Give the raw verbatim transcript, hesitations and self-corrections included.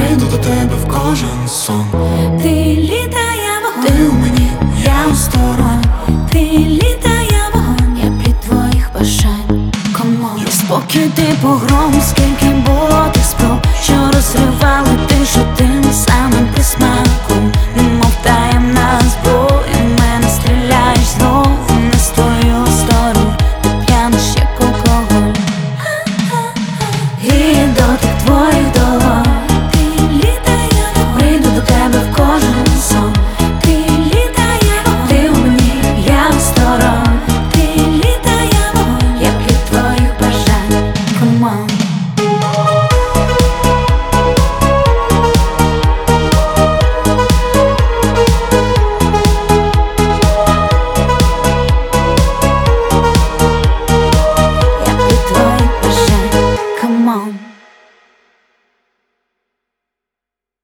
прийду до тебе в кожен сон. Ти літа, я вогонь, Ти у мені, я осторонь. ти літа, я вогонь, я плід твоїх бажань. Комон, спокій ти погром, скільки було ти спроб, що розрив